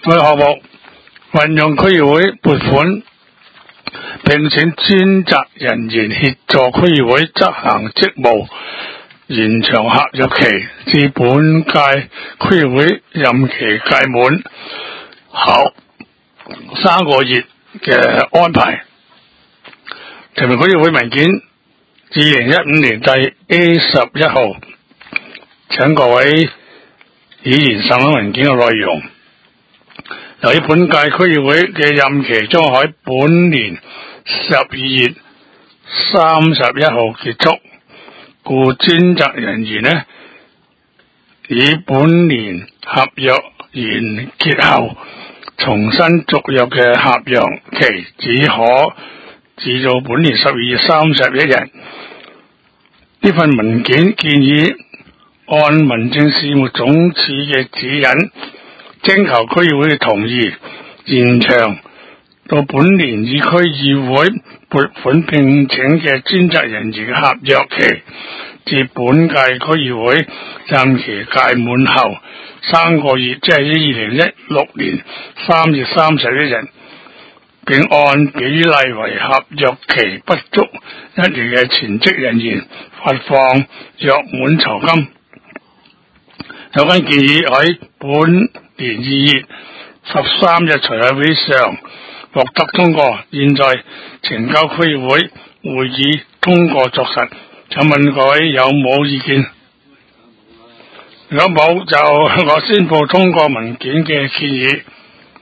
該項目運用區議會撥款，聘請專責人員協助區議會執行職務，延長合約期至本屆區議會任期屆滿後3個月嘅安排。提名區議會文件2015年第 A11 號，請各位議員審閱文件嘅內容。由於本屆區議會嘅任期將喺本年12月31號結束，故專責人員呢以本年合約完結後重新續約嘅合約期只可至到本年12月31日。呢份文件建議按民政事務總署嘅指引，徵求區議會嘅同意，延長到本年以區議會撥款聘請嘅專責人員嘅合約期至本屆區議會任期屆滿後3個月，即係2016年3月31日，並按比例為合約期不足1年嘅全職人員發放約滿酬金。有關建議喺本年2月13日財委會上獲得通過，現在呈交區議會會議通過作實。請問各位有冇意見？如果冇，就我宣布通過文件嘅建議。